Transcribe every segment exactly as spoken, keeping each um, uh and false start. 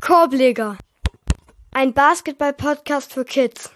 Korbleger, ein Basketball-Podcast für Kids.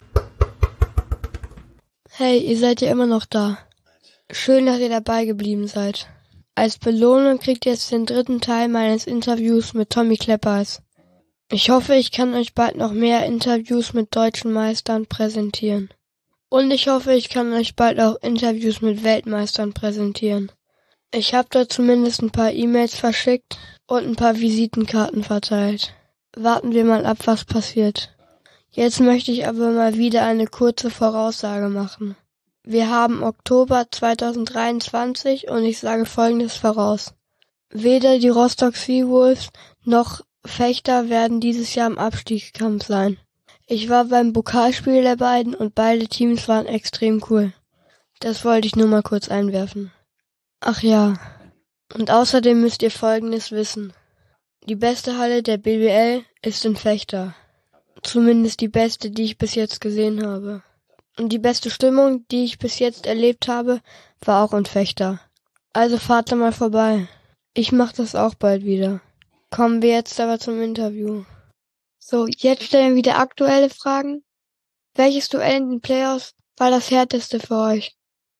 Hey, ihr seid ja immer noch da. Schön, dass ihr dabei geblieben seid. Als Belohnung kriegt ihr jetzt den dritten Teil meines Interviews mit Tommy Kleppers. Ich hoffe, ich kann euch bald noch mehr Interviews mit deutschen Meistern präsentieren. Und ich hoffe, ich kann euch bald auch Interviews mit Weltmeistern präsentieren. Ich habe da zumindest ein paar E-Mails verschickt und ein paar Visitenkarten verteilt. Warten wir mal ab, was passiert. Jetzt möchte ich aber mal wieder eine kurze Voraussage machen. Wir haben Oktober zweitausenddreiundzwanzig und ich sage Folgendes voraus. Weder die Rostock Seawolves noch Fechter werden dieses Jahr im Abstiegskampf sein. Ich war beim Pokalspiel der beiden und beide Teams waren extrem cool. Das wollte ich nur mal kurz einwerfen. Ach ja, und außerdem müsst ihr Folgendes wissen. Die beste Halle der B B L ist in Vechta. Zumindest die beste, die ich bis jetzt gesehen habe. Und die beste Stimmung, die ich bis jetzt erlebt habe, war auch in Vechta. Also fahrt da mal vorbei. Ich mach das auch bald wieder. Kommen wir jetzt aber zum Interview. So, jetzt stellen wir wieder aktuelle Fragen. Welches Duell in den Playoffs war das härteste für euch?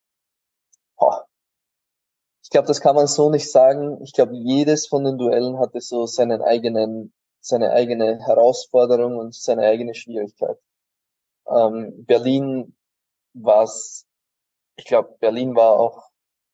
Boah. Ich glaube, das kann man so nicht sagen. Ich glaube, jedes von den Duellen hatte so seinen eigenen, seine eigene Herausforderung und seine eigene Schwierigkeit. Ähm, Berlin war's, ich glaube, Berlin war auch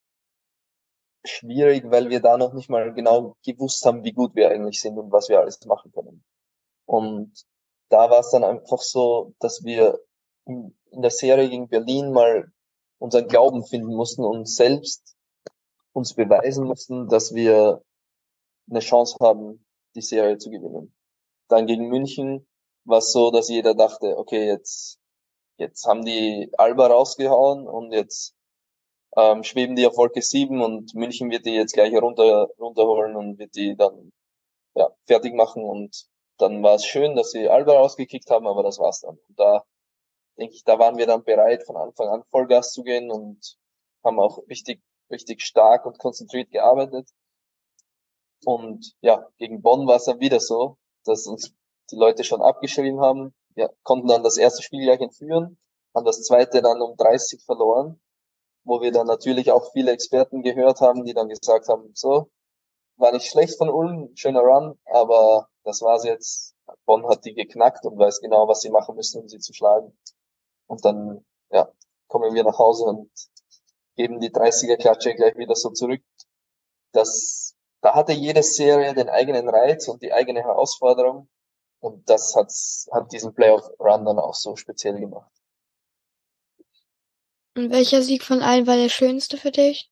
schwierig, weil wir da noch nicht mal genau gewusst haben, wie gut wir eigentlich sind und was wir alles machen können. Und da war es dann einfach so, dass wir in, in der Serie gegen Berlin mal unseren Glauben finden mussten und selbst uns beweisen mussten, dass wir eine Chance haben, die Serie zu gewinnen. Dann gegen München war es so, dass jeder dachte, okay, jetzt jetzt haben die Alba rausgehauen und jetzt ähm, schweben die auf Wolke sieben und München wird die jetzt gleich runter runterholen und wird die dann ja fertig machen. Und dann war es schön, dass sie Alba rausgekickt haben, aber das war's dann. Und da denke ich, da waren wir dann bereit, von Anfang an Vollgas zu gehen und haben auch richtig richtig stark und konzentriert gearbeitet. Und ja, gegen Bonn war es dann wieder so, dass uns die Leute schon abgeschrieben haben. Wir konnten dann das erste Spiel gleich entführen, haben das zweite dann um dreißig verloren, wo wir dann natürlich auch viele Experten gehört haben, die dann gesagt haben, so, war nicht schlecht von Ulm, schöner Run, aber das war's jetzt. Bonn hat die geknackt und weiß genau, was sie machen müssen, um sie zu schlagen. Und dann, ja, kommen wir nach Hause und geben die dreißiger-Klatsche gleich wieder so zurück. Das, da hatte jede Serie den eigenen Reiz und die eigene Herausforderung. Und das hat's, hat diesen Playoff-Run dann auch so speziell gemacht. Und welcher Sieg von allen war der schönste für dich?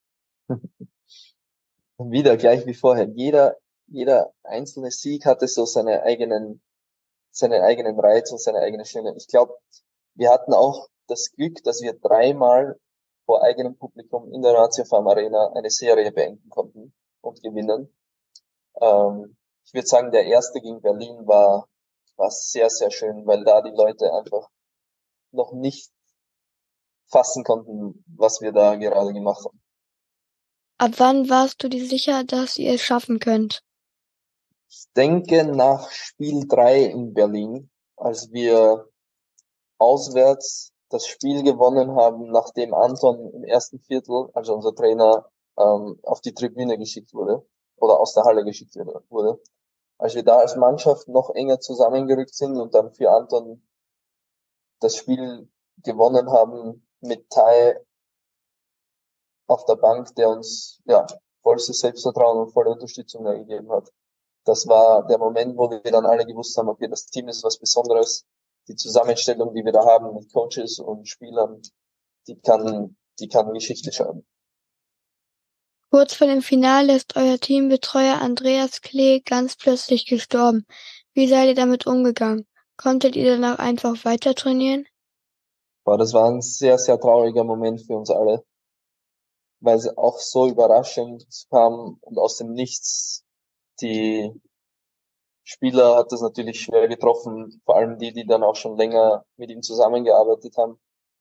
Und wieder gleich wie vorher. Jeder, jeder einzelne Sieg hatte so seine eigenen, seinen eigenen Reiz und seine eigene Schöne. Ich glaube, wir hatten auch das Glück, dass wir dreimal vor eigenem Publikum in der Ratio Farm Arena eine Serie beenden konnten und gewinnen. Ähm, ich würde sagen, der erste gegen Berlin war, war sehr, sehr schön, weil da die Leute einfach noch nicht fassen konnten, was wir da gerade gemacht haben. Ab wann warst du dir sicher, dass ihr es schaffen könnt? Ich denke nach Spiel drei in Berlin, als wir auswärts das Spiel gewonnen haben, nachdem Anton im ersten Viertel, also unser Trainer, ähm, auf die Tribüne geschickt wurde oder aus der Halle geschickt wurde. Als wir da als Mannschaft noch enger zusammengerückt sind und dann für Anton das Spiel gewonnen haben mit Tai auf der Bank, der uns ja vollstes Selbstvertrauen und volle Unterstützung gegeben hat. Das war der Moment, wo wir dann alle gewusst haben, okay, das Team ist was Besonderes. Die Zusammenstellung, die wir da haben mit Coaches und Spielern, die kann, die kann Geschichte schreiben. Kurz vor dem Finale ist euer Teambetreuer Andreas Klee ganz plötzlich gestorben. Wie seid ihr damit umgegangen? Konntet ihr danach einfach weiter trainieren? Boah, das war ein sehr, sehr trauriger Moment für uns alle, weil es auch so überraschend kam und aus dem Nichts. Die Spieler hat das natürlich schwer getroffen, vor allem die, die dann auch schon länger mit ihm zusammengearbeitet haben.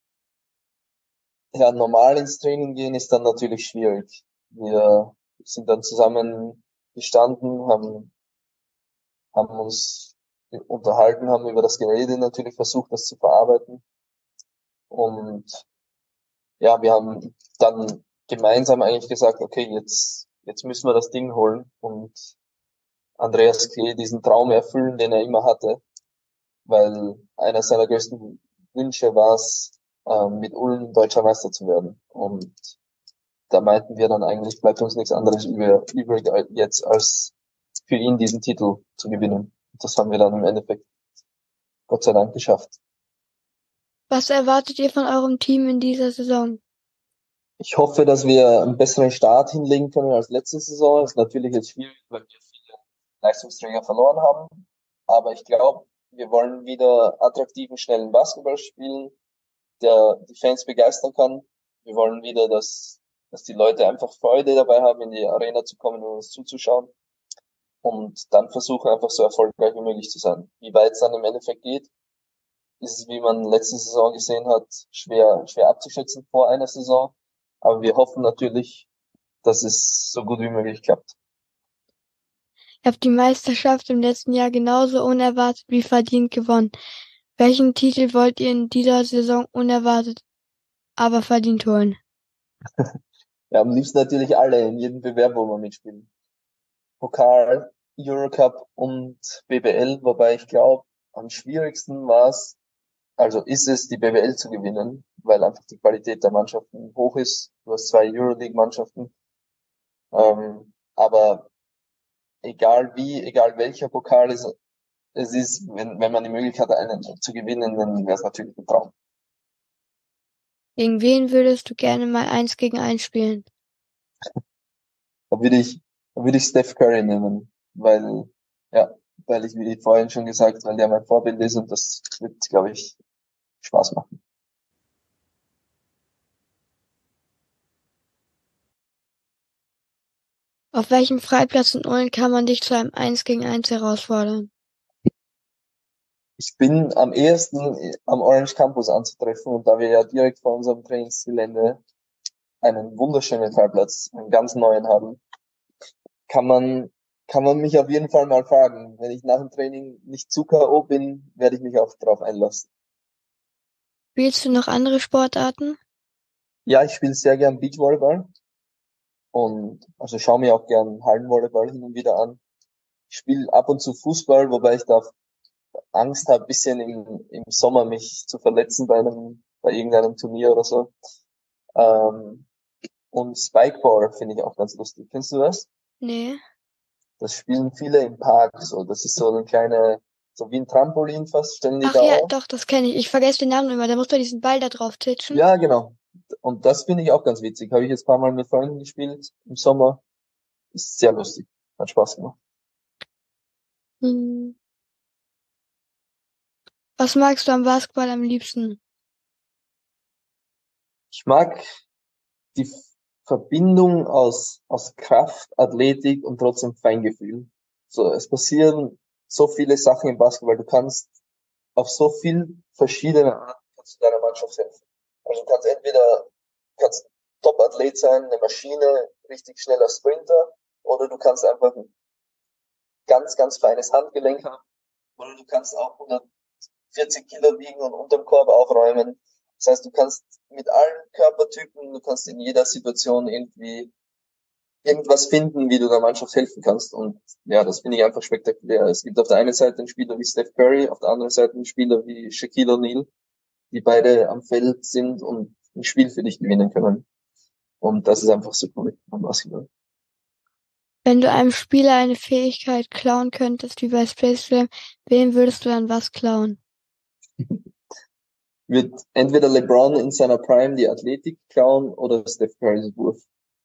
Ja, normal ins Training gehen ist dann natürlich schwierig. Wir sind dann zusammen gestanden, haben haben uns unterhalten, haben über das geredet, natürlich versucht, das zu verarbeiten. Und ja, wir haben dann gemeinsam eigentlich gesagt, okay, jetzt, jetzt müssen wir das Ding holen und Andreas Klee diesen Traum erfüllen, den er immer hatte, weil einer seiner größten Wünsche war es, ähm, mit Ulm deutscher Meister zu werden. Und da meinten wir dann eigentlich, bleibt uns nichts anderes über, übrig jetzt, als für ihn diesen Titel zu gewinnen. Und das haben wir dann im Endeffekt Gott sei Dank geschafft. Was erwartet ihr von eurem Team in dieser Saison? Ich hoffe, dass wir einen besseren Start hinlegen können als letzte Saison. Das ist natürlich jetzt schwierig, weil wir viele Leistungsträger verloren haben. Aber ich glaube, wir wollen wieder attraktiven, schnellen Basketball spielen, der die Fans begeistern kann. Wir wollen wieder, dass, dass die Leute einfach Freude dabei haben, in die Arena zu kommen und uns zuzuschauen. Und dann versuchen, einfach so erfolgreich wie möglich zu sein. Wie weit es dann im Endeffekt geht, ist es, wie man letzte Saison gesehen hat, schwer, schwer abzuschätzen vor einer Saison. Aber wir hoffen natürlich, dass es so gut wie möglich klappt. Ihr habt die Meisterschaft im letzten Jahr genauso unerwartet wie verdient gewonnen. Welchen Titel wollt ihr in dieser Saison unerwartet, aber verdient holen? Ja, am liebsten natürlich alle, in jedem Bewerb, wo wir mitspielen. Pokal, Eurocup und B B L, wobei ich glaube, am schwierigsten war es, also ist es, die B B L zu gewinnen, weil einfach die Qualität der Mannschaften hoch ist. Du hast zwei Euroleague-Mannschaften. Ähm, aber egal wie, egal welcher Pokal es, es ist, wenn, wenn man die Möglichkeit hat, einen zu gewinnen, dann wäre es natürlich ein Traum. Gegen wen würdest du gerne mal eins gegen eins spielen? Da würde ich, da würde ich Steph Curry nehmen, weil, ja, weil ich, wie vorhin schon gesagt, weil der mein Vorbild ist und das wird, glaube ich, Spaß machen. Auf welchem Freiplatz in Ulm kann man dich zu einem eins gegen eins herausfordern? Ich bin am ehesten am Orange Campus anzutreffen und da wir ja direkt vor unserem Trainingsgelände einen wunderschönen Freiplatz, einen ganz neuen haben, kann man, kann man mich auf jeden Fall mal fragen. Wenn ich nach dem Training nicht zu K O bin, werde ich mich auch drauf einlassen. Spielst du noch andere Sportarten? Ja, ich spiele sehr gern Beachvolleyball und also schaue mir auch gern Hallenvolleyball hin und wieder an. Ich spiele ab und zu Fußball, wobei ich da Angst habe, bisschen im, im Sommer mich zu verletzen bei einem, bei irgendeinem Turnier oder so. Ähm, und Spikeball finde ich auch ganz lustig. Kennst du das? Nee. Das spielen viele im Park so. Das ist so eine kleine, so wie ein Trampolin fast, stellen die Ach da ja, auf. doch, das kenne ich. Ich vergesse den Namen immer. Da muss man diesen Ball da drauf titschen. Ja, genau. Und das finde ich auch ganz witzig. Habe ich jetzt ein paar Mal mit Freunden gespielt im Sommer. Ist sehr lustig. Hat Spaß gemacht. Hm. Was magst du am Basketball am liebsten? Ich mag die Verbindung aus, aus Kraft, Athletik und trotzdem Feingefühl. So, es passieren so viele Sachen im Basketball. Du kannst auf so viel verschiedene Arten kannst du deiner Mannschaft helfen. Also du kannst entweder, kannst Top-Athlet sein, eine Maschine, richtig schneller Sprinter, oder du kannst einfach ein ganz, ganz feines Handgelenk haben, oder du kannst auch hundertvierzig Kilo wiegen und unterm Korb aufräumen. Das heißt, du kannst mit allen Körpertypen, du kannst in jeder Situation irgendwie irgendwas finden, wie du der Mannschaft helfen kannst. Und ja, das finde ich einfach spektakulär. Es gibt auf der einen Seite einen Spieler wie Steph Curry, auf der anderen Seite einen Spieler wie Shaquille O'Neal, die beide am Feld sind und ein Spiel für dich gewinnen können. Und das ist einfach so cool am Basketball. Wenn du einem Spieler eine Fähigkeit klauen könntest, wie bei Space Jam, wem würdest du dann was klauen? Wird entweder LeBron in seiner Prime die Athletik klauen oder Steph Currys Wurf.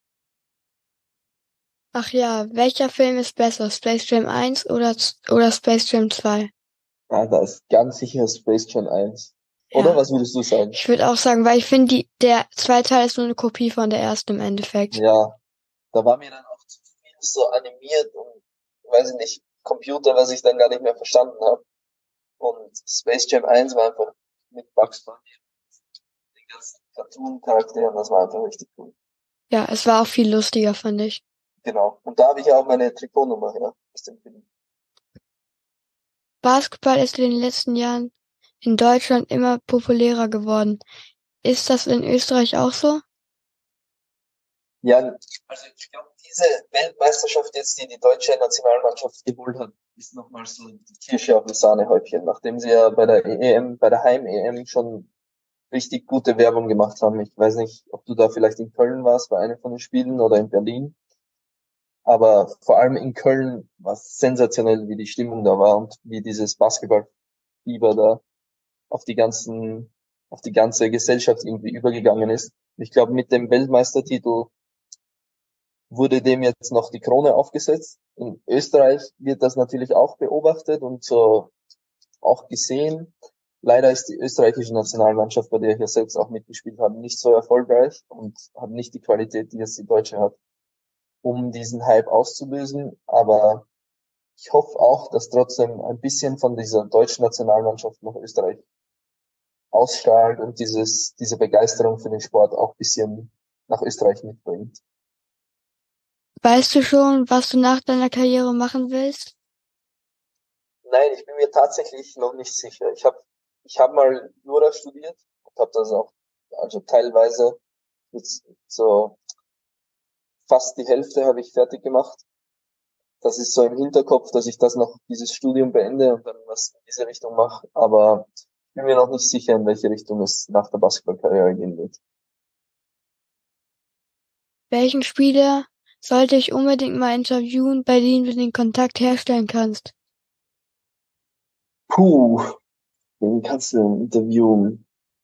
Ach ja, welcher Film ist besser, Space Jam eins oder, oder Space Jam zwei? Ah, da ist ganz sicher Space Jam eins. Oder Ja. was würdest du sagen? Ich würde auch sagen, weil ich finde, die, der zweite Teil ist nur eine Kopie von der ersten im Endeffekt. Ja, da war mir dann auch zu viel so animiert und, weiß ich nicht, Computer, was ich dann gar nicht mehr verstanden habe. Und Space Jam eins war einfach mit Bugs Bunny, den ganzen Cartoon-Charakteren, das war einfach richtig cool. Ja, es war auch viel lustiger, fand ich. Genau. Und da habe ich ja auch meine Trikotnummer her aus dem Film. Basketball ist in den letzten Jahren in Deutschland immer populärer geworden. Ist das in Österreich auch so? Ja, also ich glaube, diese Weltmeisterschaft jetzt, die die deutsche Nationalmannschaft geholt hat, ist nochmal so die Kirsche auf das Sahnehäubchen, nachdem sie ja bei der E M, bei der Heim-E M schon richtig gute Werbung gemacht haben. Ich weiß nicht, ob du da vielleicht in Köln warst bei einem von den Spielen oder in Berlin, aber vor allem in Köln war es sensationell, wie die Stimmung da war und wie dieses Basketballfieber da auf die ganzen, auf die ganze Gesellschaft irgendwie übergegangen ist. Ich glaube, mit dem Weltmeistertitel wurde dem jetzt noch die Krone aufgesetzt. In Österreich wird das natürlich auch beobachtet und so auch gesehen. Leider ist die österreichische Nationalmannschaft, bei der ich ja selbst auch mitgespielt habe, nicht so erfolgreich und hat nicht die Qualität, die jetzt die deutsche hat, um diesen Hype auszulösen. Aber ich hoffe auch, dass trotzdem ein bisschen von dieser deutschen Nationalmannschaft nach Österreich ausstrahlt und dieses, diese Begeisterung für den Sport auch ein bisschen nach Österreich mitbringt. Weißt du schon, was du nach deiner Karriere machen willst? Nein, ich bin mir tatsächlich noch nicht sicher. Ich habe ich hab mal Jura studiert und habe das auch, also teilweise jetzt so fast die Hälfte habe ich fertig gemacht. Das ist so im Hinterkopf, dass ich das noch, dieses Studium beende und dann was in diese Richtung mache. Aber ich bin mir noch nicht sicher, in welche Richtung es nach der Basketballkarriere gehen wird. Welchen Spieler sollte ich unbedingt mal interviewen, bei dem du den Kontakt herstellen kannst? Puh, wen kannst du denn interviewen?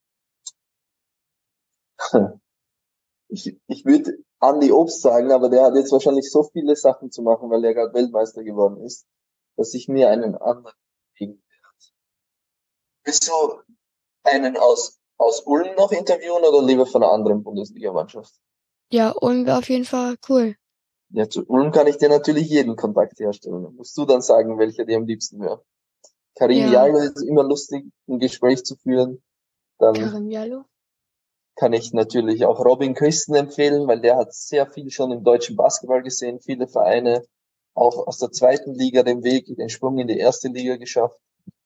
Ich, ich würde Andy Obst sagen, aber der hat jetzt wahrscheinlich so viele Sachen zu machen, weil er gerade Weltmeister geworden ist, dass ich mir einen anderen kriegen werde. Willst du einen aus, aus Ulm noch interviewen oder lieber von einer anderen Bundesligamannschaft? Ja, und wäre auf jeden Fall cool. Ja, zu Ulm kann ich dir natürlich jeden Kontakt herstellen. Da musst du dann sagen, welcher dir am liebsten wäre. Karim Ja. Jallo ist immer lustig, ein Gespräch zu führen. Dann Karim Jallo? kann ich natürlich auch Robin Christen empfehlen, weil der hat sehr viel schon im deutschen Basketball gesehen, viele Vereine, auch aus der zweiten Liga den Weg, den Sprung in die erste Liga geschafft.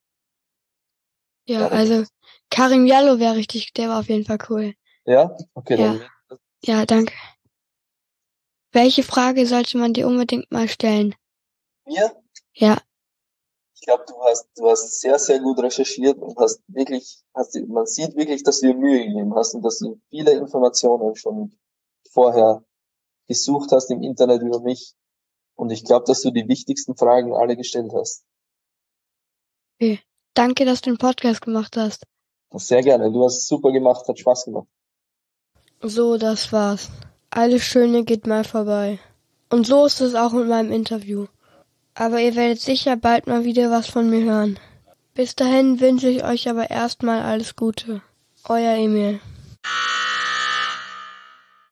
Ja, also Karim Jallo wäre richtig, der war auf jeden Fall cool. Ja? Okay, Ja. dann. Ja, danke. Welche Frage sollte man dir unbedingt mal stellen? Mir? Ja. Ich glaube, du hast, du hast sehr, sehr gut recherchiert und hast wirklich, hast, man sieht wirklich, dass du dir Mühe gegeben hast und dass du viele Informationen schon vorher gesucht hast im Internet über mich. Und ich glaube, dass du die wichtigsten Fragen alle gestellt hast. Okay. Danke, dass du den Podcast gemacht hast. Sehr gerne. Du hast es super gemacht, hat Spaß gemacht. So, das war's. Alles Schöne geht mal vorbei. Und so ist es auch mit meinem Interview. Aber ihr werdet sicher bald mal wieder was von mir hören. Bis dahin wünsche ich euch aber erstmal alles Gute. Euer Emil.